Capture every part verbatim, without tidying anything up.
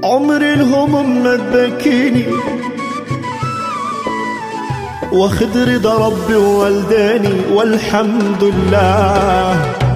عمري الهموم ما تبكيني، واخد رضا ربي ووالداني والحمد لله.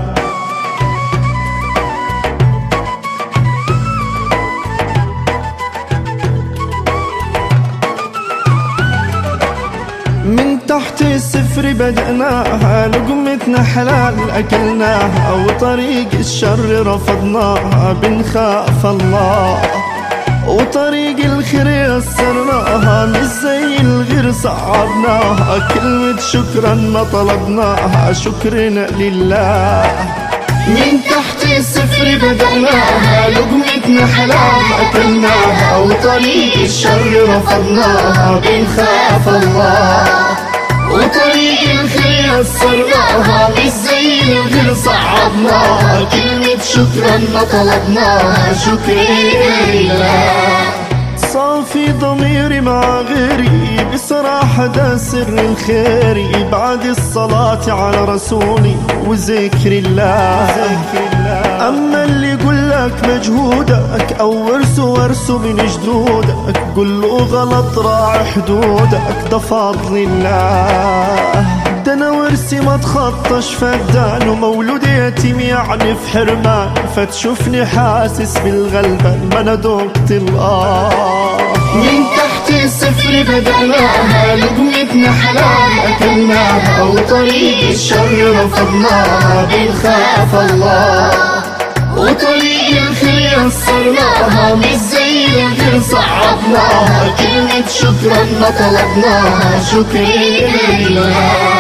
من تحت الصفر بدأناها، لقمتنا حلال أكلناها، وطريق الشر رفضناها بنخاف الله، وطريق الخير يسرناها مش زي الغير صعبناها. كلمة شكرا ما طلبناها، شكرنا لله. من تحت الصفر بدأناها، لقمتنا حلال أكلناها، وطريق الشر رفضناها بنخاف الله، وطريق الخير يسرناها مش زي الغير صعبناها. كلمة شكرا ما طلبناها، شكرا لله. صافي ضميري مع غيري، بصراحة ده سر الخير، بعد الصلاة على رسولي وذكر الله. أما اللي يقولك مجهودك أو ورثه ورثه من جدودك، قل له غلط راعي حدودك، ده فضل الله. ده أنا ورثي ما تخطش فدان، ومولود يتيم يعني في حرمان، فتشوفني حاسس بالغلبان ما أنا دقت الآه. من تحت الصفر بدأناها، لقمتنا حلال أكلناها، وطريق الشر رفضناها بنخاف الله، وطريق الخير يسرناها مش زي الغير صعبناها. كلمة شكرا ما طلبناها، شكرا لله.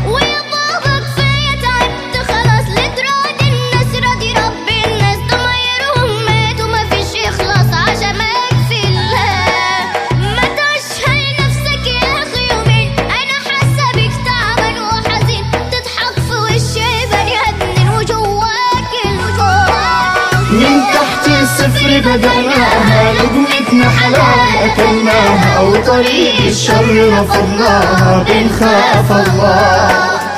من تحت الصفر بدأناها، لقمتنا حلال أكلناها، وطريق الشر رفضناها بنخاف الله،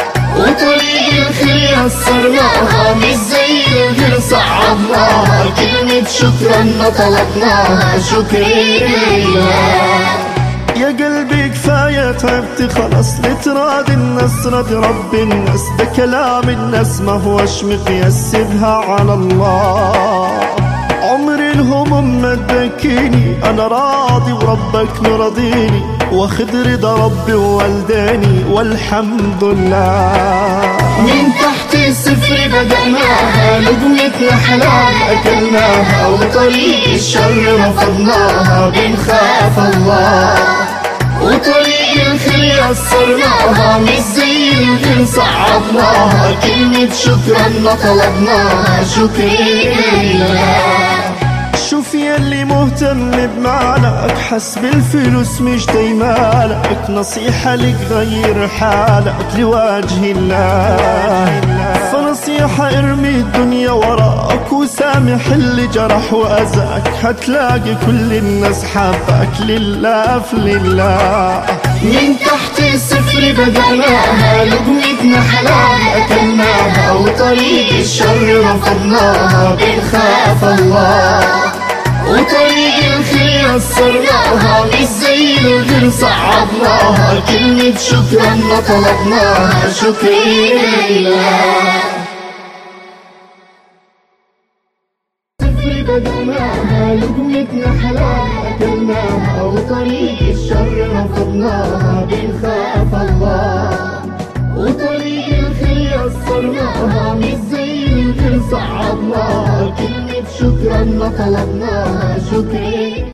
وطريق الخير يسرناها مش زي الغير صعبناها. كلمة شكرا ما طلبناها، شكرا لله. يا قلبي كفاية تعبت خلاص، لتراضي الناس راضي رب الناس، ده كلام الناس ما هوش مقياس، سيبها على الله. عمري الهموم ما تبكيني، أنا راضي وربك مرضيني، واخد رضا ربي ووالداني والحمد لله. من تحت الصفر بدأناها، لقمتنا حلال أكلناها، وطريق الشر رفضناها بنخاف الله، وطريق الخير يسرناها مش زي الغير صعبناها. كلمة شكرا ما طلبناها، شكرا لله. شوف ياللي مهتم بمالك، حسب الفلوس مش دايمالك، نصيحة لك غير حالك لوجه الله. فنصيحة ارمي الدنيا وراك، وسامح اللي جرح وأذاك، هتلاقي كل الناس حبك لله في لله. من تحت الصفر بدأناها، لقمتنا حلال أكلناها، وطريق الشر رفضناها بنخاف الله، وطريق الخير يسرناها مش زي الغير صعبناها. كلمة شكرا ما طلبناها، شكرا لله. صفر بدأناها، لقمتنا حلال أكلناها، وطريق الشر رفضناها بنخاف الله، وطريق الخير يسرناها مش زي الغير صعبناها. كلمة شكرا ما طلبناها، شكرا.